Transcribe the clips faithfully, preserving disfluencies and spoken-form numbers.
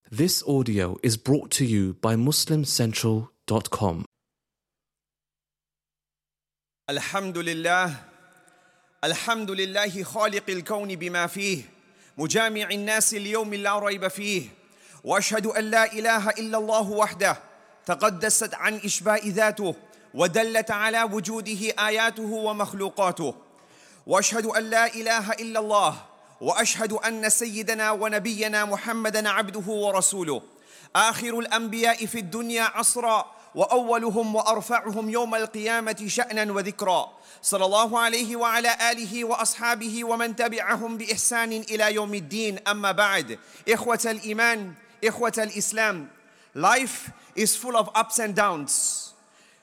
This audio is brought to you by muslim central dot com. الحمد لله الحمد لله خالق الكون بما فيه مجامع الناس اليوم لا ريب فيه وأشهد أن لا إله إلا الله وحده تقدست عن إشباع ذاته ودلت على وجوده آياته ومخلوقاته وأشهد أن لا إله إلا الله وأشهد أن سيدنا ونبينا محمدًا عبده ورسوله آخر الأنبياء في الدنيا عصرًا وأولهم وأرفعهم يوم القيامة شأنًا وذكرًا صلى الله عليه وعلى آله وأصحابه ومن تبعهم بإحسان إلى يوم الدين. أما بعد. إخوة الإيمان إخوة الإسلام. Life is full of ups and downs,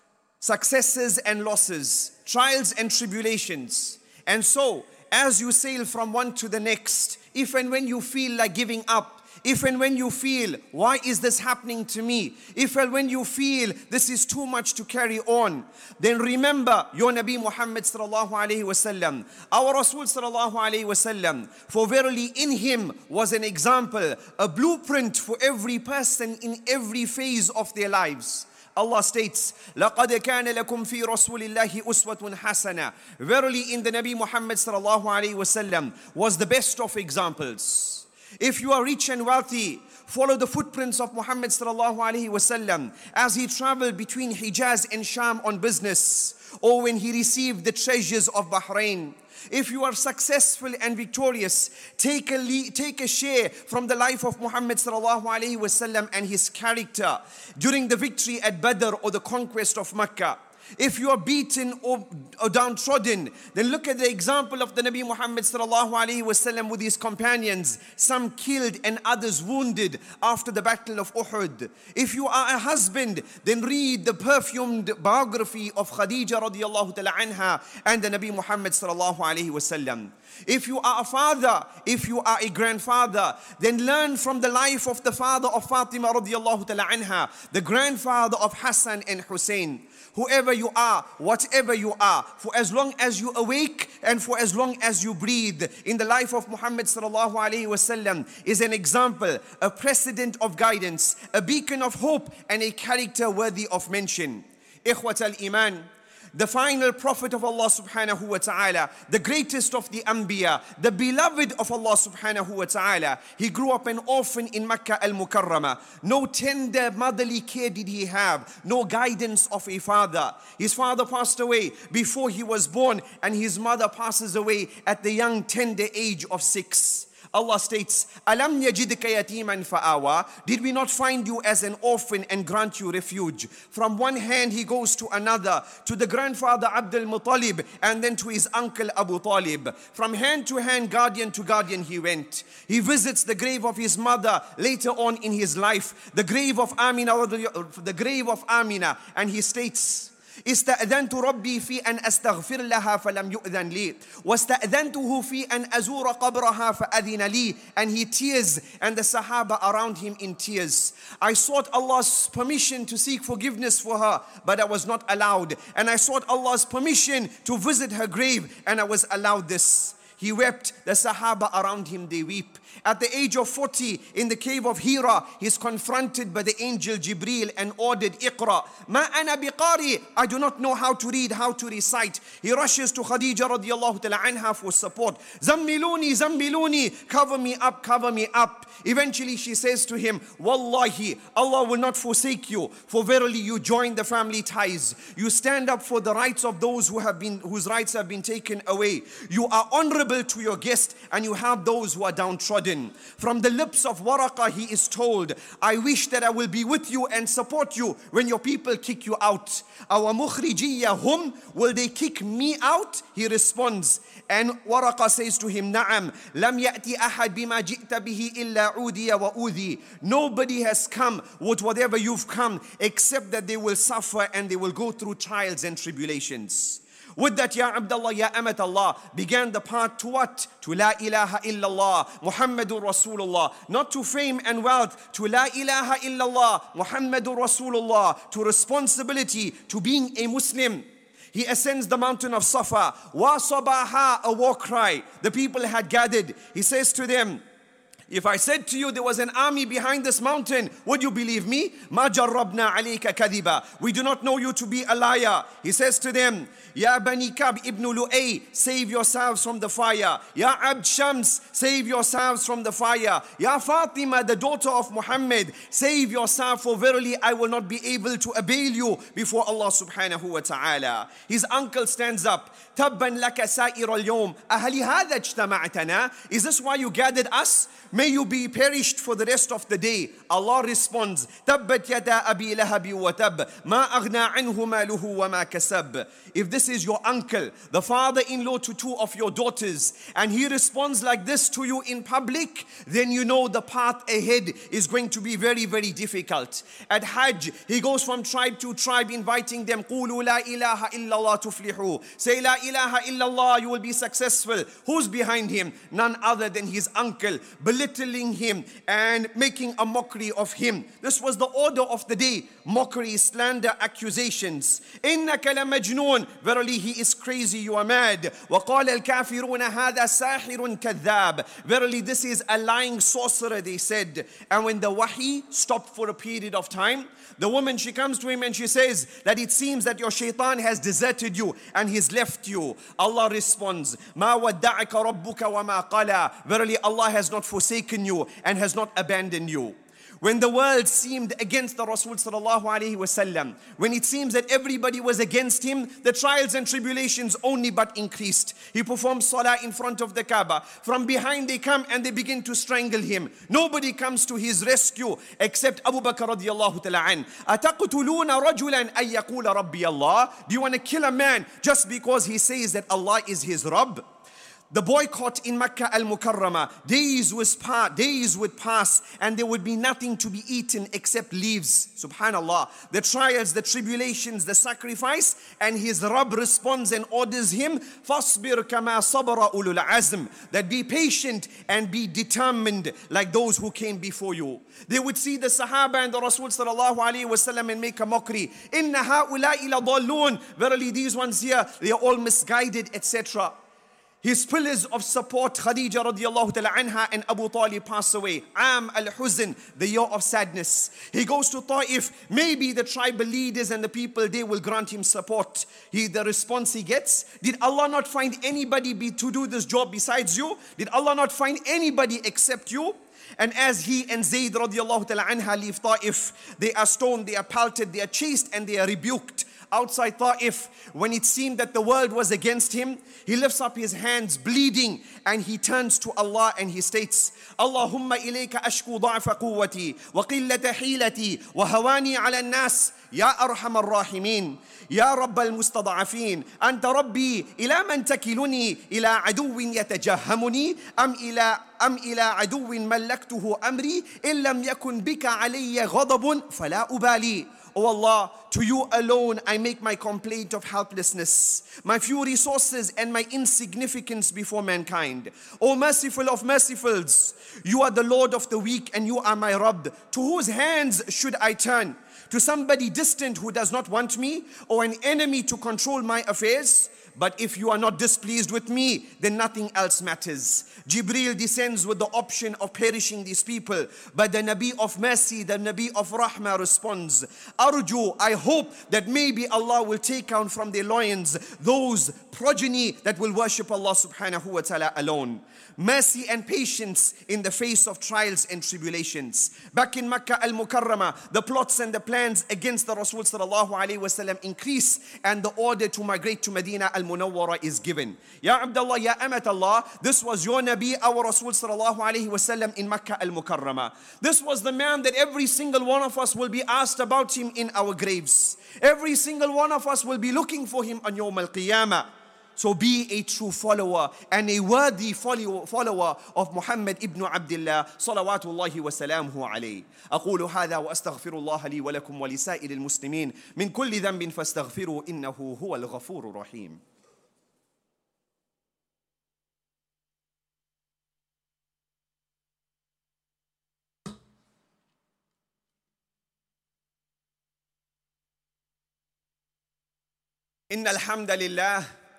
successes and losses, trials and tribulations. And so, as you sail from one to the next, if and when you feel like giving up, if and when you feel, why is this happening to me? If and when you feel this is too much to carry on, then remember your Nabi Muhammad sallallahu alayhi wasallam, our Rasul sallallahu alayhi wasallam. For verily in him was an example, a blueprint for every person in every phase of their lives. Allah states, لَقَدْ كَانَ لَكُمْ فِي رَسُولِ اللَّهِ أُسْوَةٌ حَسَنَةٌ. Verily in the Nabi Muhammad sallallahu alayhi wasallam was the best of examples. If you are rich and wealthy, follow the footprints of Muhammad sallallahu alayhi wasallam as he traveled between Hijaz and Sham on business, or when he received the treasures of Bahrain. If you are successful and victorious, take a, le- take a share from the life of Muhammad sallallahu alayhi wasallam and his character during the victory at Badr or the conquest of Mecca. If you are beaten or, or downtrodden, then look at the example of the Nabi Muhammad sallallahu alayhi wasallam with his companions, some killed and others wounded after the battle of Uhud. If you are a husband, then read the perfumed biography of Khadija radiallahu ta'ala anha and the Nabi Muhammad sallallahu alayhi wasallam. If you are a father, if you are a grandfather, then learn from the life of the father of Fatima radiallahu ta'ala anha, the grandfather of Hassan and Hussein. Whoever you are, whatever you are, for as long as you awake and for as long as you breathe, in the life of Muhammad sallallahu alayhi wasallam is an example, a precedent of guidance, a beacon of hope, and a character worthy of mention. Ikhwat al-Iman, the final prophet of Allah subhanahu wa ta'ala, the greatest of the Anbiya, the beloved of Allah subhanahu wa ta'ala. He grew up an orphan in Makkah al-Mukarramah. No tender motherly care did he have, no guidance of a father. His father passed away before he was born, and his mother passes away at the young tender age of six. Allah states, Alam yajidka yatiman fa'awa. Did we not find you as an orphan and grant you refuge? From one hand he goes to another, to the grandfather Abdul Muttalib, and then to his uncle Abu Talib. From hand to hand, guardian to guardian he went. He visits the grave of his mother later on in his life, the grave of Amina, the grave of Amina, and he states, استأذنت ربي في أن أستغفر لها فلم يؤذن لي واستأذنته في أن أزور قبرها فأذن لي. And he tears, and the Sahaba around him in tears. I sought Allah's permission to seek forgiveness for her, but I was not allowed. And I sought Allah's permission to visit her grave, and I was allowed this. He wept, the Sahaba around him, they weep. At the age of forty, in the cave of Hira, he is confronted by the angel Jibreel and ordered, Iqra. Ma ana biqari. I do not know how to read, how to recite. He rushes to Khadija radiallahu ta'ala anha for support. Zammiluni, zammiluni. Cover me up, cover me up. Eventually she says to him, Wallahi, Allah will not forsake you, for verily you join the family ties. You stand up for the rights of those who have been, whose rights have been taken away. You are honorable to your guest, and you have those who are downtrodden. From the lips of Waraqa he is told, I wish that I will be with you and support you when your people kick you out. Our mukhrijiyya hum, will they kick me out? He responds, and Waraqa says to him, Na'am, lam ya'ti ahad bima ji'ta bihi illa udiya wa udhi. Nobody has come with whatever you've come, except that they will suffer and they will go through trials and tribulations. With that, Ya Abdullah, Ya Amat Allah, began the path to what? To La ilaha illallah, Muhammadur Rasulullah. Not to fame and wealth, to La ilaha illallah, Muhammadur Rasulullah. To responsibility, to being a Muslim. He ascends the mountain of Safa. Wa sabaha, a war cry. The people had gathered. He says to them, If I said to you there was an army behind this mountain, would you believe me? مَا جَرَّبْنَا عَلَيْكَ كَذِبًا. We do not know you to be a liar. He says to them, Ya Bani Kab ibn Lu'ay, save yourselves from the fire. Ya Abd Shams, save yourselves from the fire. Ya Fatima, the daughter of Muhammad, save yourself, for verily I will not be able to avail you before Allah subhanahu wa ta'ala. His uncle stands up. Tabban laka sa'ir al-yawm. Ahali hadha ijtama'tana. Is this why you gathered us? May you be perished for the rest of the day. Allah responds, Tabbat yada abi lahabi wa tab, ma aghna anhu maluhu wa ma kasab. If this is your uncle, the father-in-law to two of your daughters, and he responds like this to you in public, then you know the path ahead is going to be very, very difficult. At Hajj, he goes from tribe to tribe, inviting them, Qulu la ilaha illallah tuflihu. Say la ilaha illallah, you will be successful. Who's behind him? None other than his uncle, belittling him and making a mockery of him. This was the order of the day. Mockery, slander, accusations. Innaka la majnoon. Verily he is crazy, you are mad. وَقَالَ الْكَافِرُونَ هَذَا سَاحِرٌ كَذَّابٌ. Verily this is a lying sorcerer, they said. And when the wahi stopped for a period of time, the woman, she comes to him and she says that it seems that your shaitan has deserted you and he's left you. Allah responds, مَا وَدَّعَكَ رَبُّكَ وَمَا قَلَى. Verily Allah has not forsaken you and has not abandoned you. When the world seemed against the Rasul sallallahu alaihi wasallam, when it seems that everybody was against him, the trials and tribulations only but increased. He performed salah in front of the Kaaba. From behind they come and they begin to strangle him. Nobody comes to his rescue except Abu Bakr radiallahu ta'ala an. أَتَقْتُلُونَ رَجُلًا أَن يَقُولَ رَبِّيَ اللَّهِ. Do you want to kill a man just because he says that Allah is his Rabb? The boycott in Makkah al-Mukarramah, days was pa- days would pass and there would be nothing to be eaten except leaves. Subhanallah. The trials, the tribulations, the sacrifice, and his Rabb responds and orders him, فَاصْبِرْ كَمَا صَبَرَ أُولُو الْعَزْمِ. That be patient and be determined like those who came before you. They would see the Sahaba and the Rasul sallallahu alayhi wasallam and make a mockery. إِنَّ هَؤُلَاءِ لَضَالُّونَ. Verily these ones here, they are all misguided, et cetera. His pillars of support, Khadija radiallahu ta'ala anha and Abu Talib, pass away. Am al-Huzn, the year of sadness. He goes to Ta'if. Maybe the tribal leaders and the people, they will grant him support. He, the response he gets, did Allah not find anybody be, to do this job besides you? Did Allah not find anybody except you? And as he and Zayd radiallahu ta'ala anha leave Ta'if, they are stoned, they are pelted, they are chased and they are rebuked. Outside Ta'if, when it seemed that the world was against him, he lifts up his hands bleeding and he turns to Allah and he states, Allahumma ilayka ashku da'fa quwwati wa qillata hilati wa hawani ala nas ya arhamar rahimin ya rabbal mustada'afin anta rabbi ila man takiluni ila aduwin yatajahhamuni am ila am ila aduwin mallaktuhu amri in lam yakun bika alayya ghadabun fala ubali. O Allah, to you alone I make my complaint of helplessness, my few resources and my insignificance before mankind. O merciful of mercifuls, you are the Lord of the weak and you are my Rabb. To whose hands should I turn? To somebody distant who does not want me, or an enemy to control my affairs? But if you are not displeased with me, then nothing else matters. Jibreel descends with the option of perishing these people. But the Nabi of mercy, the Nabi of rahmah responds, Arju, I hope that maybe Allah will take out from their loins those progeny that will worship Allah subhanahu wa ta'ala alone. Mercy and patience in the face of trials and tribulations. Back in Makkah al-Mukarramah, the plots and the plans against the Rasul sallallahu alayhi wa sallam increase and the order to migrate to Medina al-Munawwara is given. Ya Abdullah, Ya Amat Allah, this was your Nabi, our Rasul sallallahu alayhi wa sallam in Makkah al-Mukarramah. This was the man that every single one of us will be asked about him in our graves. Every single one of us will be looking for him on Yawm al-Qiyamah. So be a true follower and a worthy follower of Muhammad ibn Abdullah salawatullahi wa salamuhu alayhi. أقول هذا وأستغفر الله لي ولكم ولسائر المسلمين من كل ذنب فاستغفروا إنه هو الغفور الرحيم. إن الحمد لله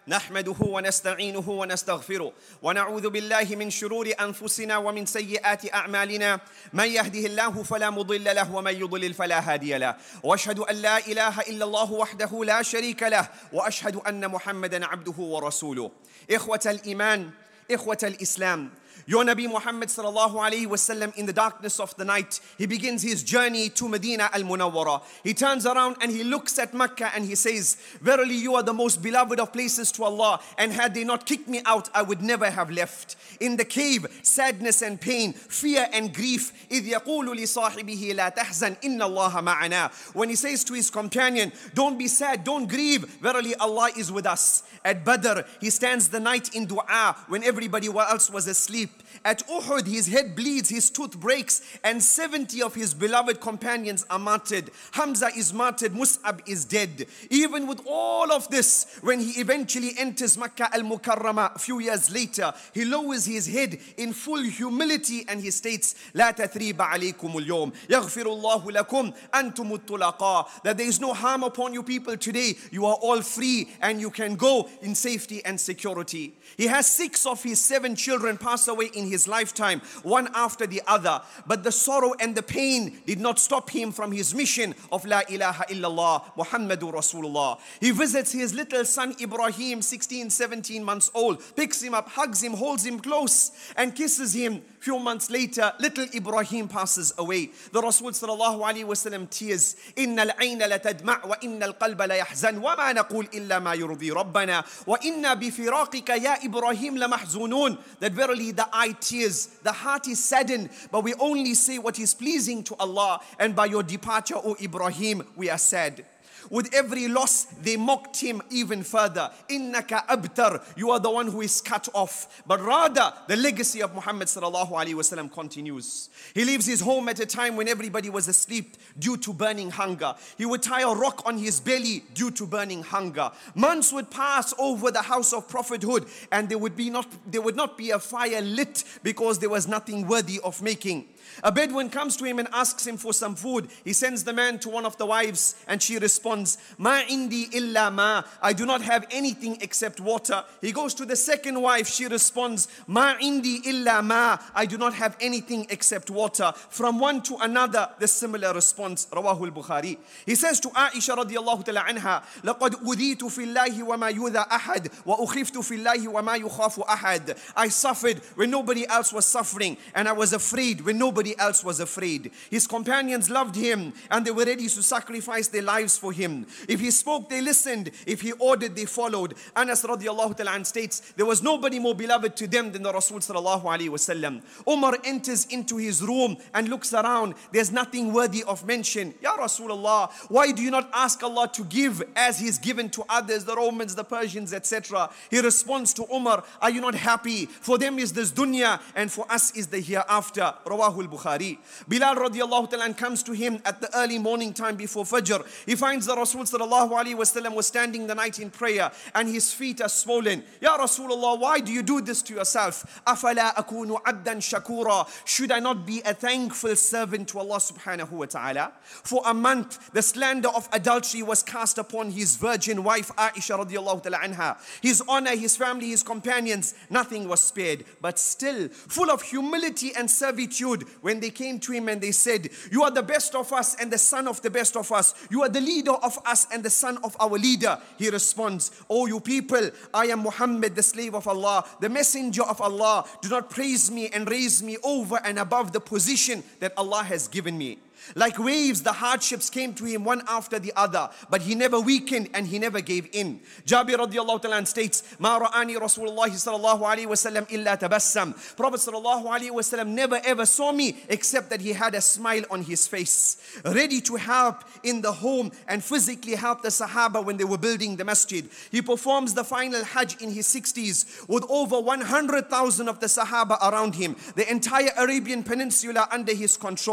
نحمده ونستعينه ونستغفره ونعوذ بالله من شرور أنفسنا ومن سيئات أعمالنا من يهده الله فلا مضل له ومن يضلل فلا هادي له وأشهد أن لا إله إلا الله وحده لا شريك له وأشهد أن محمدا عبده ورسوله. إخوة الإيمان، إخوة الإسلام, your Nabi Muhammad sallallahu alayhi wasallam, in the darkness of the night, he begins his journey to Medina al-Munawwara. He turns around and he looks at Mecca and he says, verily you are the most beloved of places to Allah, and had they not kicked me out, I would never have left. In the cave, sadness and pain, fear and grief. إِذْ يَقُولُ لِصَاحِبِهِ لَا تَحْزَنْ إِنَّ اللَّهَ مَعَنَا. When he says to his companion, don't be sad, don't grieve, verily Allah is with us. At Badr, he stands the night in dua when everybody else was asleep. At Uhud, his head bleeds, his tooth breaks, and seventy of his beloved companions are martyred. Hamza is martyred, Mus'ab is dead. Even with all of this, when he eventually enters Makkah al-Mukarramah a few years later, he lowers his head in full humility and he states, لا تثريب عليكم اليوم يغفر الله لكم أنتم الطلقاء. That there is no harm upon you people today. You are all free and you can go in safety and security. He has six of his seven children pass away in his lifetime, one after the other. But the sorrow and the pain did not stop him from his mission of La ilaha illallah Muhammadur Rasulullah. He visits his little son Ibrahim, sixteen, seventeen months old, picks him up, hugs him, holds him close and kisses him. Few months later, little Ibrahim passes away. The Rasul sallallahu alayhi wa sallam tears, إِنَّ الْعَيْنَ لَتَدْمَعْ وَإِنَّ الْقَلْبَ لَيَحْزَنْ وَمَا نَقُولْ إِلَّا مَا يُرْضِي رَبَّنَا وَإِنَّا بِفِرَاقِكَ يَا إِبْرَاهِيمُ لَمَحْزُونُونَ. That verily the eye tears, the heart is saddened, but we only say what is pleasing to Allah, and by your departure, O Ibrahim, we are sad. With every loss, they mocked him even further. Innaka abtar, you are the one who is cut off. But rather, the legacy of Muhammad sallallahu alaihi wasallam continues. He leaves his home at a time when everybody was asleep due to burning hunger. He would tie a rock on his belly due to burning hunger. Months would pass over the house of prophethood, and there would be not there would not be a fire lit because there was nothing worthy of making. A Bedouin comes to him and asks him for some food. He sends the man to one of the wives and she responds, Ma indi illa ma, I do not have anything except water. He goes to the second wife, she responds, Ma indi illa ma, I do not have anything except water. From one to another, the similar response. Rawahul Bukhari. He says to Aisha radiallahu ta'ala anha, لَقَدْ أُذِيتُ فِي اللَّهِ وَمَا يُذَى أَحَدٍ وَأُخِفْتُ فِي اللَّهِ وَمَا يُخَافُ أَحَدٍ. I suffered when nobody else was suffering, and I was afraid when nobody else was afraid. His companions loved him and they were ready to sacrifice their lives for him. If he spoke, they listened. If he ordered, they followed. Anas radiallahu ta'ala states, there was nobody more beloved to them than the Rasul sallallahu alayhi wasallam. Umar enters into his room and looks around. There's nothing worthy of mention. Ya Rasulullah, why do you not ask Allah to give as he's given to others, the Romans, the Persians, et cetera? He responds to Umar, are you not happy? For them is this dunya and for us is the hereafter. Rawahul Bukhari. Bilal radiallahu ta'ala comes to him at the early morning time before Fajr. He finds the Rasul sallallahu alayhi wasallam was standing the night in prayer and his feet are swollen. Ya Rasulullah, why do you do this to yourself? Afala akunu abdan shakura. Should I not be a thankful servant to Allah subhanahu wa ta'ala? For a month, the slander of adultery was cast upon his virgin wife Aisha radiallahu ta'ala anha. His honor, his family, his companions, nothing was spared. But still, full of humility and servitude, when they came to him and they said, you are the best of us and the son of the best of us. You are the leader of us and the son of our leader. He responds, oh you people, I am Muhammad, the slave of Allah, the messenger of Allah. Do not praise me and raise me over and above the position that Allah has given me. Like waves, the hardships came to him one after the other, but he never weakened and he never gave in. Jabir radiallahu ta'ala states, Ma ra'ani Rasulullah sallallahu alayhi wa sallam illa tabassam. Prophet sallallahu alayhi wa sallam never ever saw me except that he had a smile on his face, ready to help in the home and physically help the Sahaba when they were building the masjid. He performs the final Hajj in his sixties with over one hundred thousand of the Sahaba around him, the entire Arabian Peninsula under his control.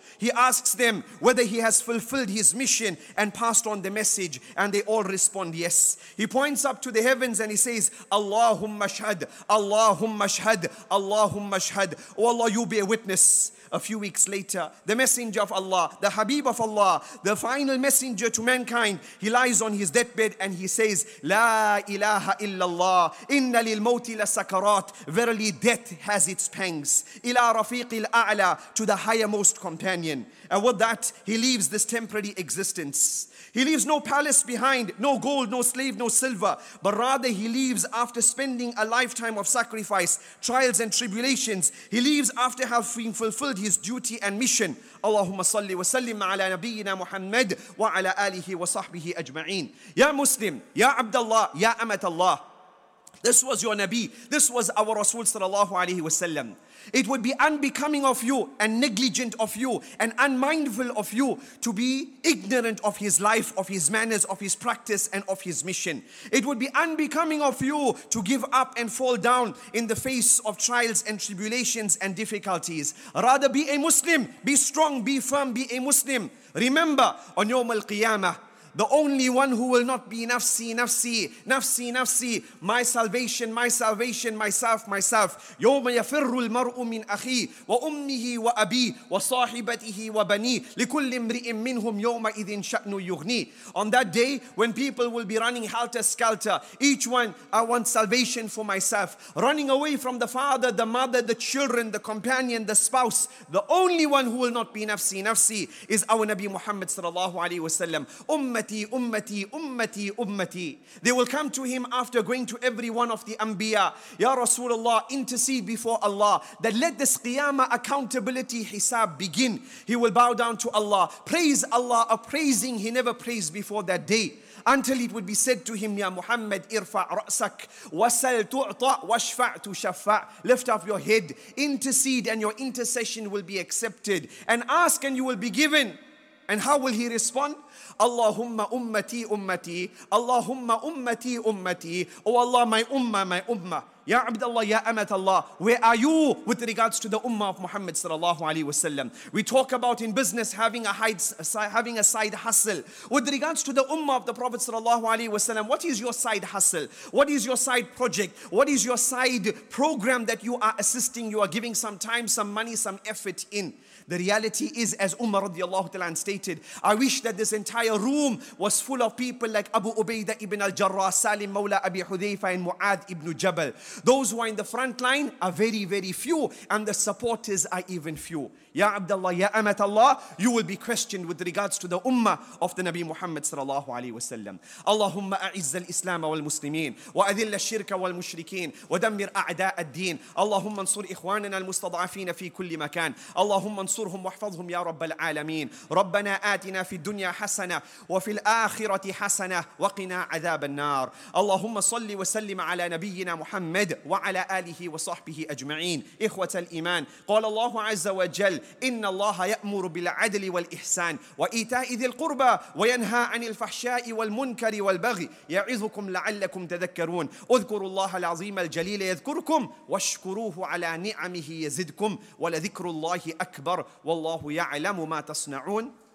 He asks them whether he has fulfilled his mission and passed on the message, and they all respond yes. He points up to the heavens and he says, Allahumma shahad, Allahumma shahad, Allahumma shahad. Oh Allah, you be a witness. A few weeks later, the messenger of Allah, the Habib of Allah, the final messenger to mankind, he lies on his deathbed and he says, La ilaha illallah, inna lil mawti la sakarat. Verily death has its pangs. Ila rafiqil a'la, to the highermost companion. And with that, he leaves this temporary existence. He leaves no palace behind, no gold, no slave, no silver, but rather he leaves after spending a lifetime of sacrifice, trials and tribulations. He leaves after having fulfilled his duty and mission. Allahumma salli wa sallim ala nabiyyina Muhammad wa ala alihi wa sahbihi ajma'een. Ya Muslim, Ya Abdullah, Ya Amat Allah. This was your Nabi. This was our Rasul sallallahu alayhi wa sallam. It would be unbecoming of you and negligent of you and unmindful of you to be ignorant of his life, of his manners, of his practice and of his mission. It would be unbecoming of you to give up and fall down in the face of trials and tribulations and difficulties. Rather be a Muslim, be strong, be firm, be a Muslim. Remember, on Yawm al-Qiyamah, the only one who will not be nafsi, nafsi, nafsi, nafsi, my salvation, my salvation, myself, myself. يوم يفر المرء من أخيه وأمه وأبيه وصاحبته وبنيه لكل امرئ منهم يومئذ شأن يغنيه. On that day, when people will be running helter-skelter, each one, I want salvation for myself, running away from the father, the mother, the children, the companion, the spouse. The only one who will not be nafsi, nafsi is our Nabi Muhammad sallallahu alaihi wasallam. Ummati, ummati, ummati, ummati. They will come to him after going to every one of the Anbiya. Ya Rasulullah, intercede before Allah that let this Qiyamah accountability hisab begin. He will bow down to Allah, praise Allah, a praising he never praised before that day. Until it would be said to him, Ya Muhammad, irfa' ra'sak, wasal tu'ta' washfa' tushaffa'. Lift up your head, intercede and your intercession will be accepted. And ask and you will be given. And how will he respond? Allahumma ummati ummati, Allahumma ummati ummati. Oh Allah, my ummah, my ummah. Ya Abdullah, Ya Amat Allah, where are you with regards to the ummah of Muhammad sallallahu alaihi wasallam? We talk about in business having a, hide, having a side hustle. With regards to the ummah of the Prophet sallallahu alaihi wasallam, what is your side hustle? What is your side project? What is your side program that you are assisting, you are giving some time, some money, some effort in? The reality is, as Umar radiallahu ta'ala stated, I wish that this entire room was full of people like Abu Ubaidah ibn al-Jarrah, Salim Mawla Abi Hudayfa and Mu'adh ibn Jabal. Those who are in the front line are very, very few, and the supporters are even few. Ya Abdullah, Ya Amat Allah, you will be questioned with regards to the ummah of the Nabi Muhammad sallallahu alayhi wa sallam. Allahumma a'izz al-Islam wal-Muslimin, wa adhill al-shirka wal-mushrikeen, wa dammir a'da' ad-din. Allahumma ansur ikhwanana al-mustad'afina fi kulli makan. Allahumma انصرهم واحفظهم يا رب العالمين. ربنا آتنا في الدنيا حسنة وفي الآخرة حسنة وقنا عذاب النار. اللهم صل وسلم على نبينا محمد وعلى آله وصحبه أجمعين. إخوة الإيمان، قال الله عز وجل إن الله يأمر بالعدل والإحسان وإيتاء ذي القربى وينهى عن الفحشاء والمنكر والبغي يعظكم لعلكم تذكرون. اذكروا الله العظيم الجليل يذكركم واشكروه على نعمه يزدكم ولذكر الله أكبر والله يعلم ما تصنعون.